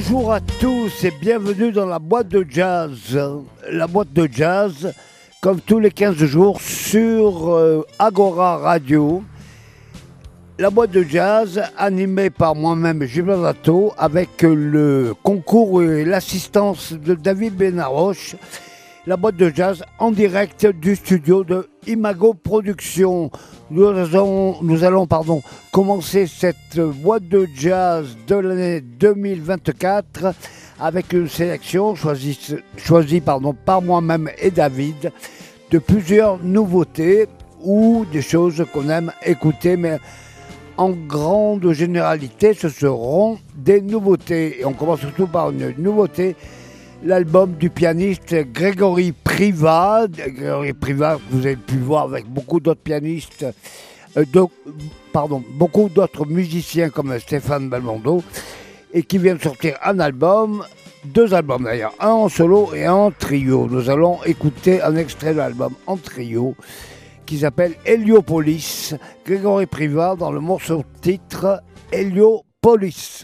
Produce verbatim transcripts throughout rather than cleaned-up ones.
Bonjour à tous et bienvenue dans la boîte de jazz. La boîte de jazz, comme tous les quinze jours, sur euh, Agora Radio. La boîte de jazz, animée par moi-même, Gilbert Dato, avec le concours et l'assistance de David Benaroche. La boîte de jazz en direct du studio de Imago Productions. Nous allons, nous allons pardon, commencer cette boîte de jazz de l'année deux mille vingt-quatre avec une sélection choisie, choisie pardon, par moi-même et David de plusieurs nouveautés ou des choses qu'on aime écouter, mais en grande généralité, ce seront des nouveautés. Et on commence surtout par une nouveauté. L'album du pianiste Grégory Privat, Grégory Privat, vous avez pu voir avec beaucoup d'autres pianistes, euh, de, pardon, beaucoup d'autres musiciens comme Stéphane Belmondo, et qui vient de sortir un album, deux albums d'ailleurs, un en solo et un en trio. Nous allons écouter un extrait de l'album en trio qui s'appelle Héliopolis, Grégory Privat dans le morceau titre Héliopolis.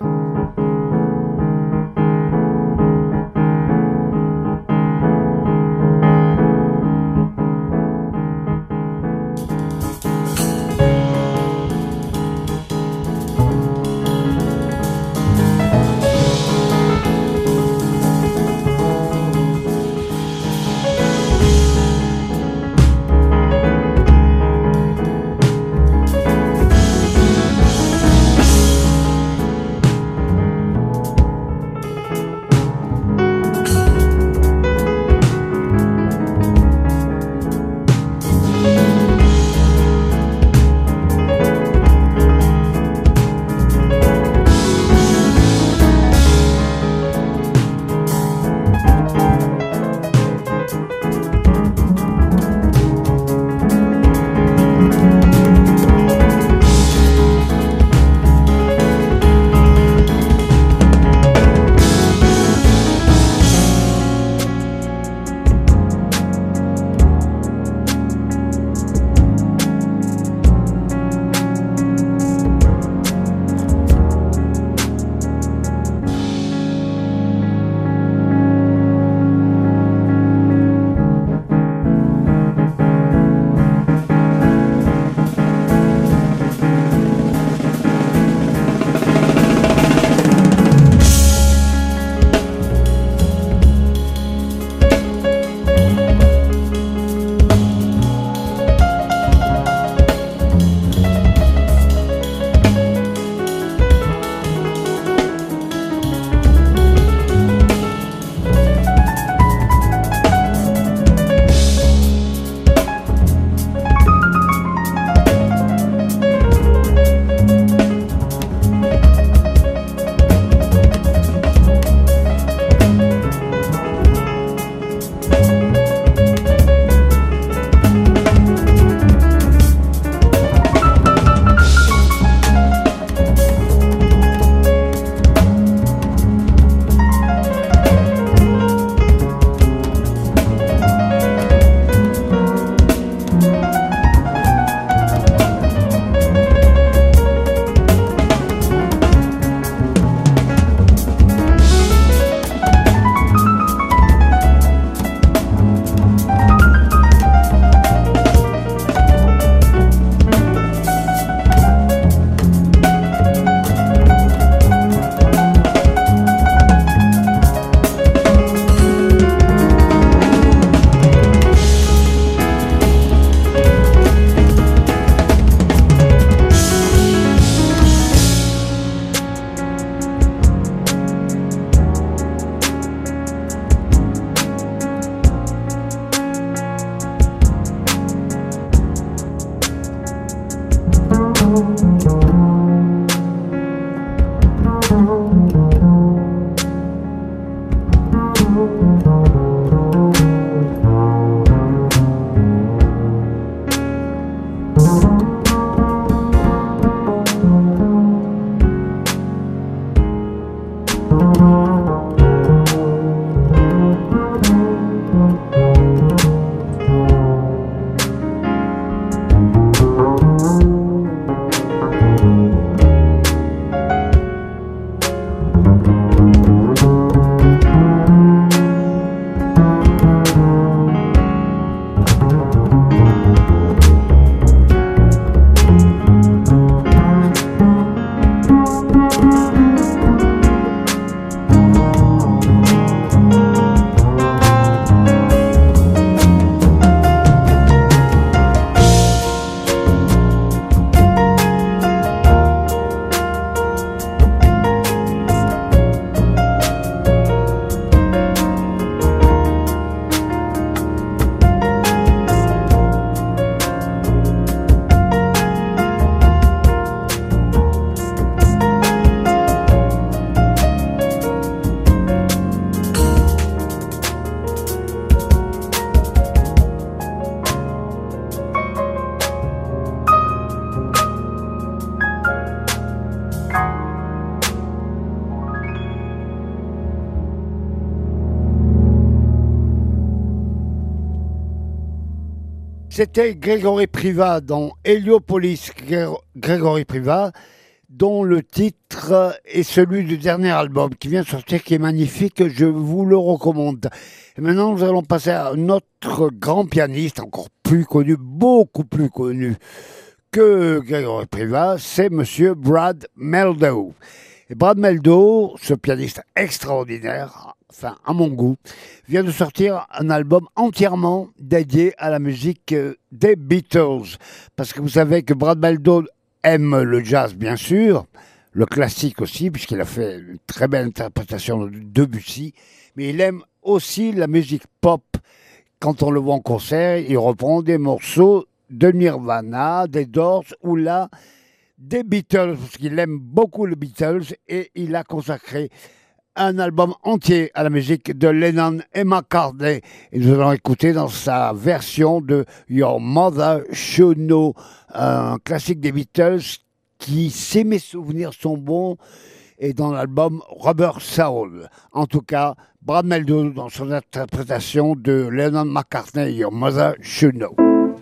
C'était Grégory Privat dans Héliopolis, Grégory Privat, dont le titre est celui du dernier album qui vient de sortir, qui est magnifique, je vous le recommande. Et maintenant, nous allons passer à notre grand pianiste, encore plus connu, beaucoup plus connu que Grégory Privat, c'est Monsieur Brad Mehldau. Et Brad Mehldau, ce pianiste extraordinaire, enfin à mon goût, vient de sortir un album entièrement dédié à la musique des Beatles. Parce que vous savez que Brad Mehldau aime le jazz, bien sûr, le classique aussi, puisqu'il a fait une très belle interprétation de Debussy, mais il aime aussi la musique pop. Quand on le voit en concert, il reprend des morceaux de Nirvana, des Doors ou là, des Beatles, parce qu'il aime beaucoup les Beatles et il a consacré un album entier à la musique de Lennon et McCartney. Et nous allons écouter dans sa version de Your Mother Should Know, un classique des Beatles qui, si mes souvenirs sont bons, est dans l'album Rubber Soul. En tout cas, Brad Mehldau dans son interprétation de Lennon McCartney, Your Mother Should Know.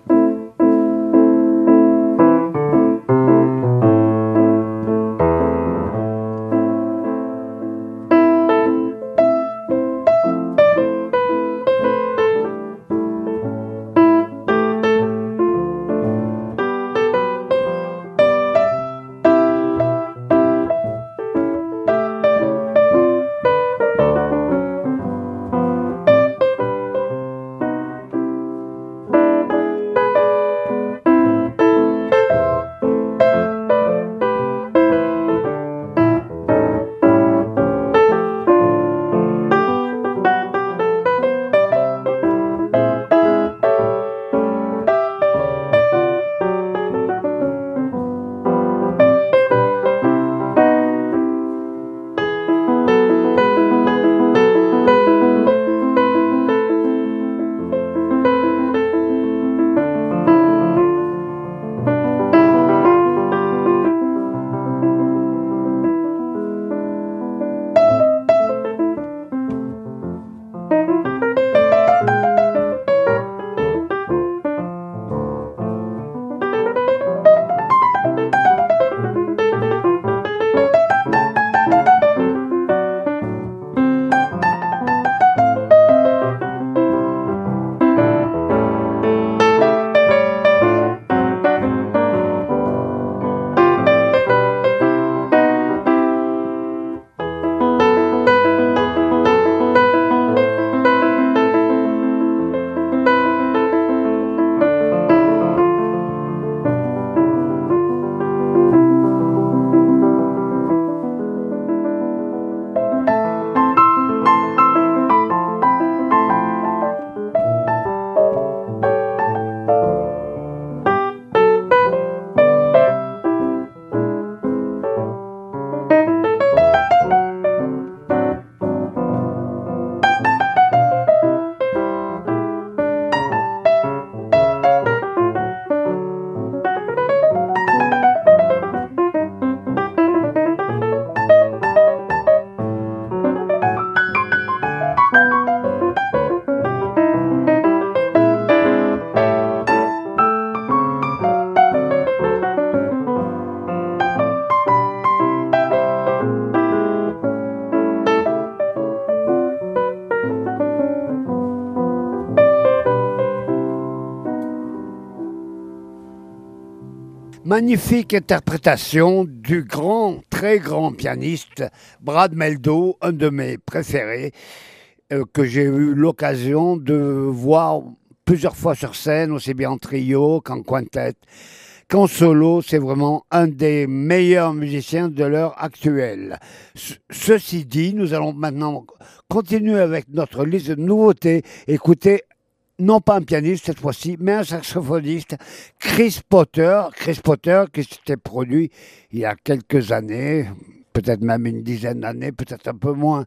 Magnifique interprétation du grand, très grand pianiste Brad Mehldau, un de mes préférés, euh, que j'ai eu l'occasion de voir plusieurs fois sur scène, aussi bien en trio qu'en quintet, qu'en solo. C'est vraiment un des meilleurs musiciens de l'heure actuelle. Ce- ceci dit, nous allons maintenant continuer avec notre liste de nouveautés. Écoutez, non pas un pianiste cette fois-ci, mais un saxophoniste, Chris Potter. Chris Potter qui s'était produit il y a quelques années, peut-être même une dizaine d'années, peut-être un peu moins,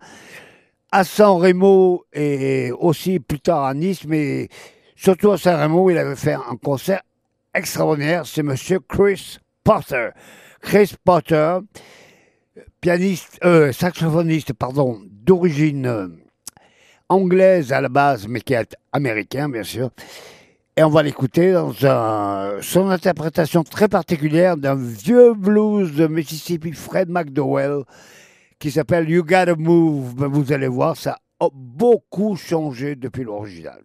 à San Remo et aussi plus tard à Nice, mais surtout à San Remo, il avait fait un concert extraordinaire. C'est Monsieur Chris Potter. Chris Potter, pianiste, euh, saxophoniste, pardon, d'origine euh, anglaise à la base, mais qui est américain, bien sûr. Et on va l'écouter dans un, son interprétation très particulière d'un vieux blues de Mississippi, Fred McDowell, qui s'appelle You Gotta Move. Ben, vous allez voir, ça a beaucoup changé depuis l'original.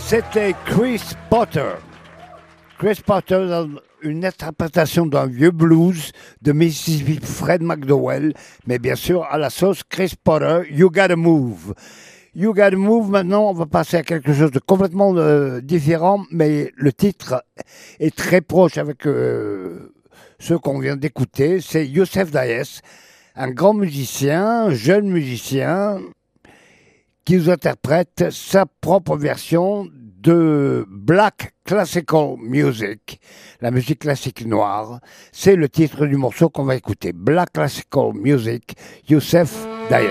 C'était Chris Potter. Chris Potter dans une interprétation d'un vieux blues de Mississippi Fred McDowell, mais bien sûr à la sauce Chris Potter, You Gotta Move. You Gotta Move, maintenant on va passer à quelque chose de complètement euh, différent, mais le titre est très proche avec euh, ce qu'on vient d'écouter. C'est Youssef Dayes, un grand musicien, jeune musicien, qui nous interprète sa propre version de Black Classical Music, la musique classique noire. C'est le titre du morceau qu'on va écouter. Black Classical Music, Youssef Dayes.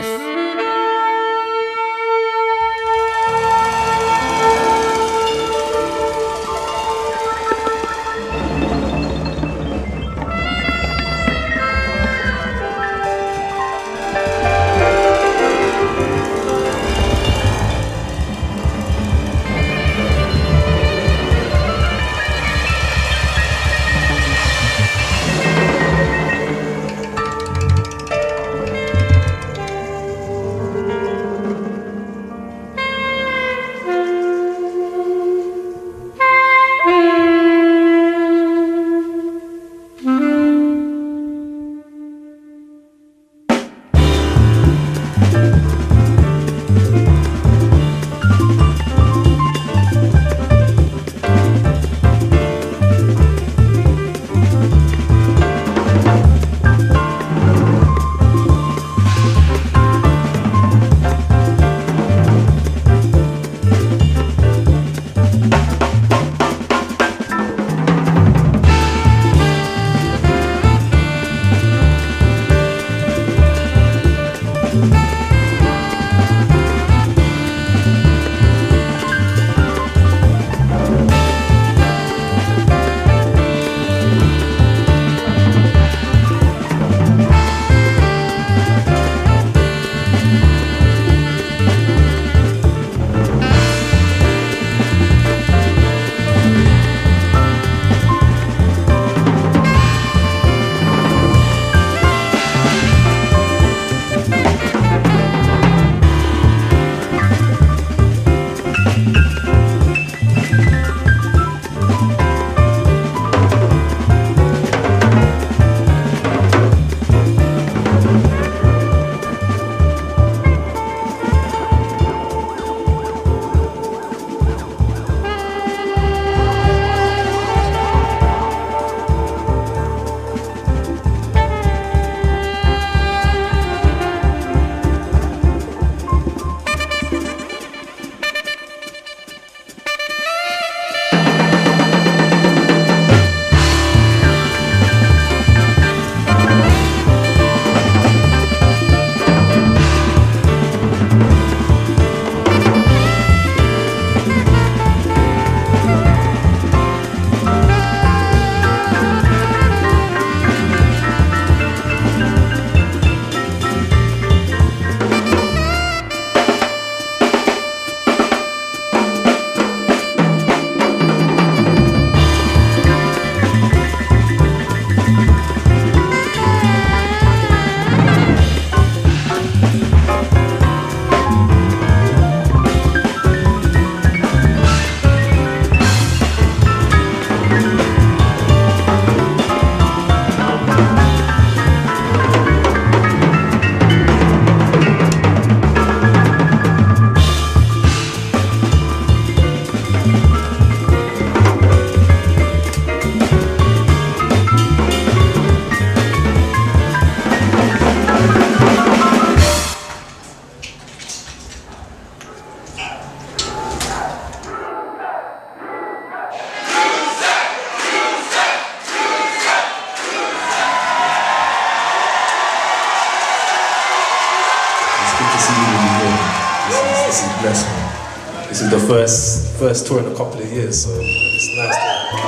This is the first first tour in a couple of years, so it's nice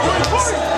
to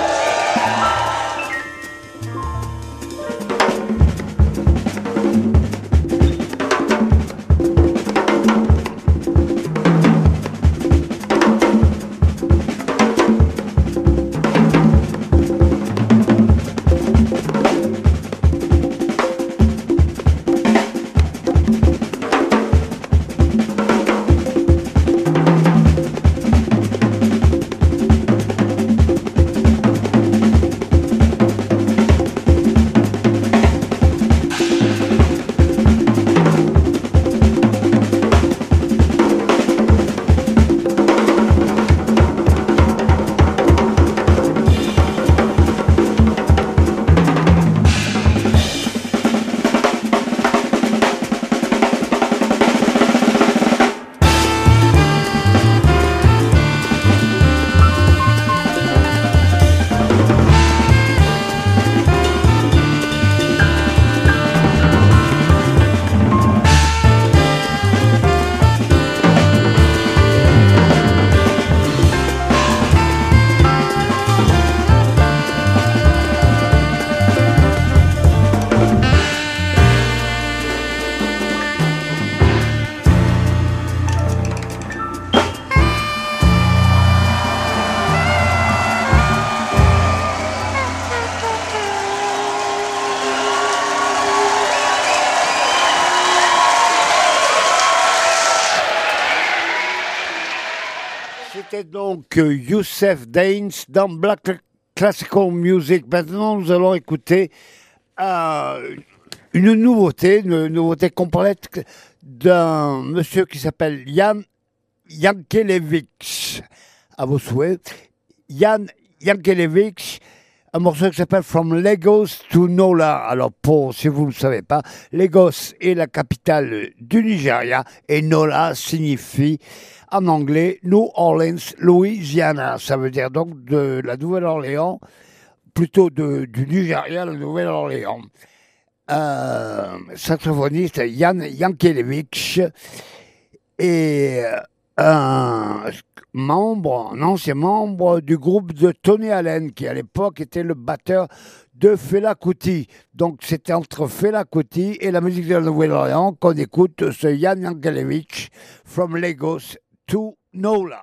C'était donc euh, Youssef Daines dans Black Classical Music. Maintenant, nous allons écouter euh, une nouveauté, une nouveauté complète d'un monsieur qui s'appelle Jan Jankelevich. À vos souhaits. Jan Jankelevich, un morceau qui s'appelle From Lagos to Nola. Alors, pour, si vous ne le savez pas, Lagos est la capitale du Nigeria et Nola signifie en anglais New Orleans, Louisiana. Ça veut dire donc de la Nouvelle-Orléans, plutôt de, du Nigeria, la Nouvelle-Orléans. Euh, saxophoniste Jan Jankelevich et un membre, un ancien membre du groupe de Tony Allen, qui à l'époque était le batteur de Fela Kuti. Donc c'était entre Fela Kuti et la musique de la Nouvelle-Orléans qu'on écoute ce Jan Jankelevich, From Lagos to Nola.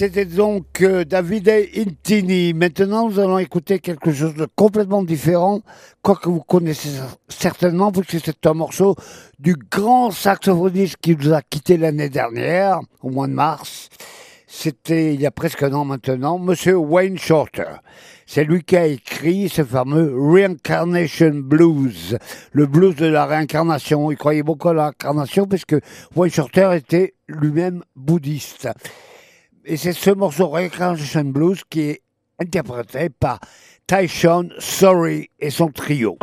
C'était donc euh, Davide Intini. Maintenant, nous allons écouter quelque chose de complètement différent, quoique vous connaissez certainement, puisque c'est un morceau du grand saxophoniste qui nous a quittés l'année dernière, au mois de mars. C'était il y a presque un an maintenant, Monsieur Wayne Shorter. C'est lui qui a écrit ce fameux Reincarnation Blues, le blues de la réincarnation. Il croyait beaucoup à la réincarnation puisque Wayne Shorter était lui-même bouddhiste. Et c'est ce morceau Reincarnation Blues qui est interprété par Tyshawn Sorry et son trio.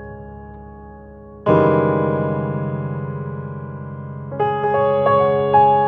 Thank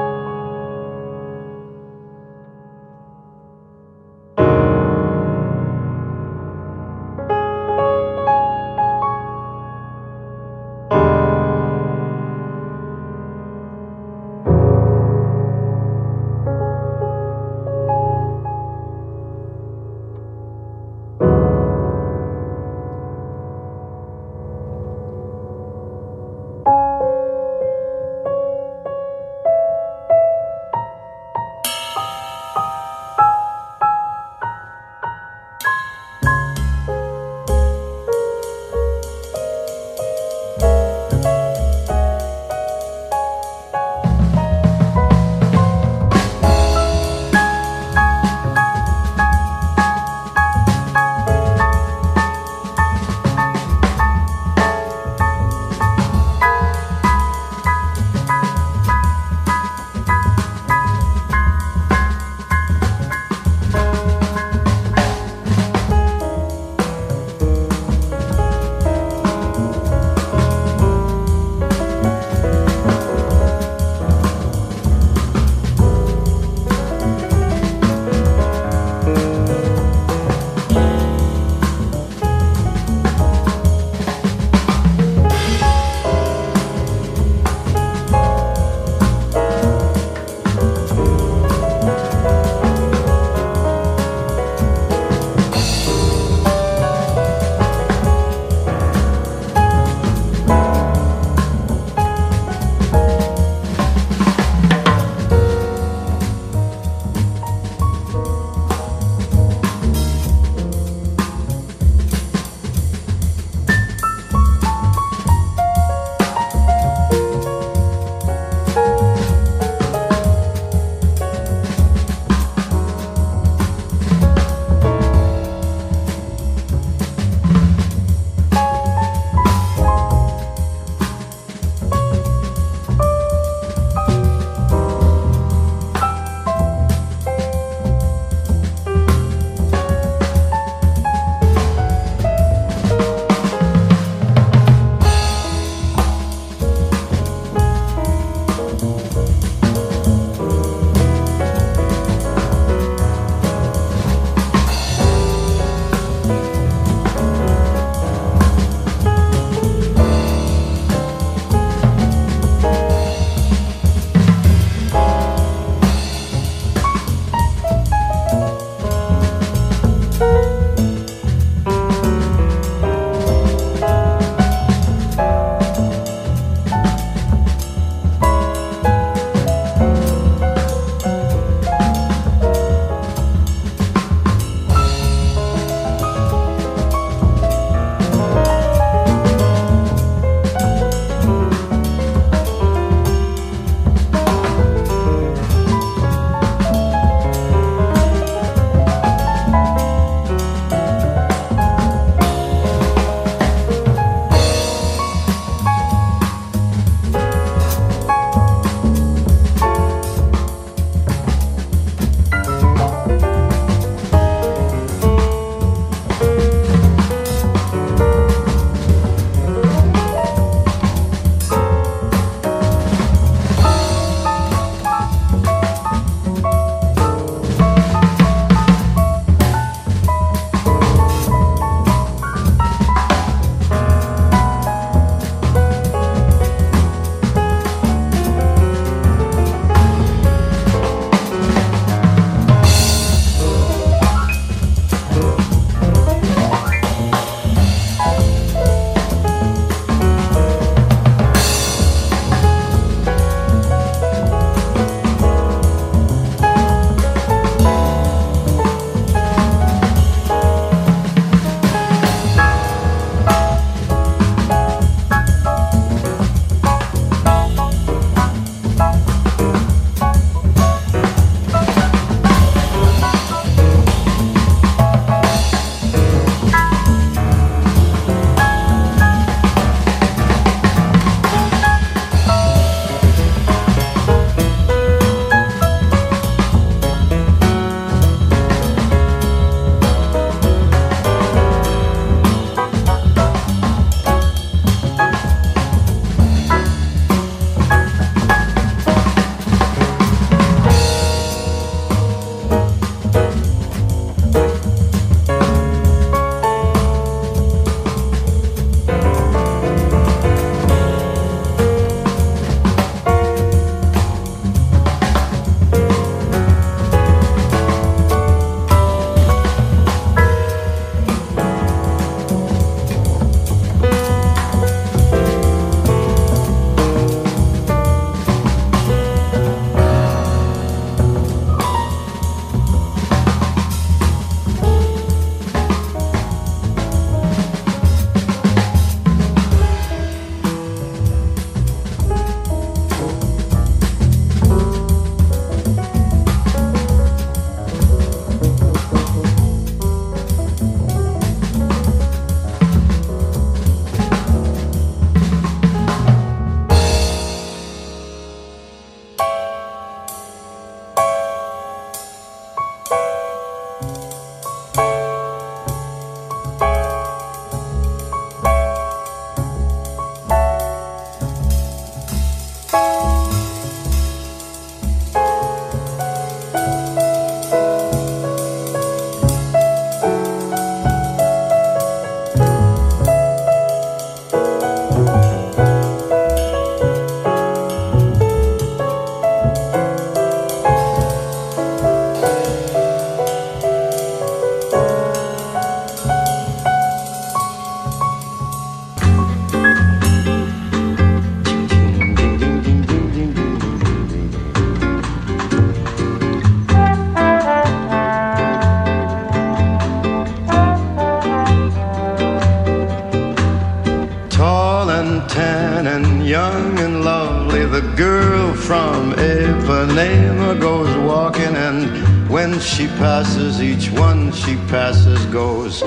when she passes, each one she passes goes,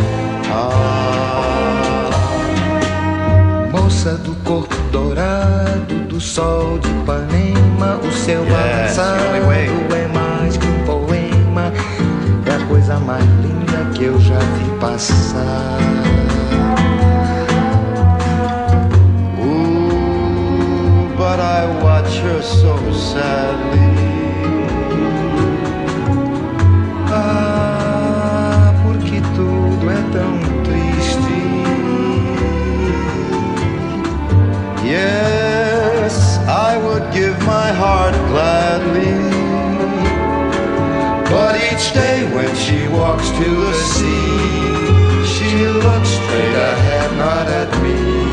ah. Moça do corpo dourado, do sol de Ipanema, o seu Yes, balançado the only way. é mais que um poema, é a coisa mais linda que eu já vi passar. Ooh, but I watch her so sadly. Ah, porque tudo é tão triste. Yes, I would give my heart gladly, but each day when she walks to the sea, she looks straight ahead, not at me.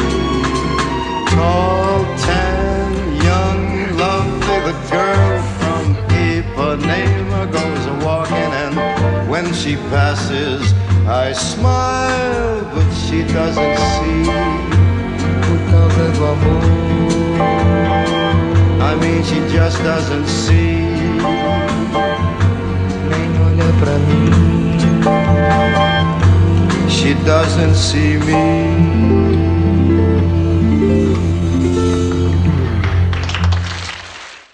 Tall, tan, young, lovely, the girl from Ipanema goes a-walking, and when she passes, I smile, but she doesn't see. Por causa do amor, I mean, she just doesn't see. nem olha pra mim. She doesn't see me.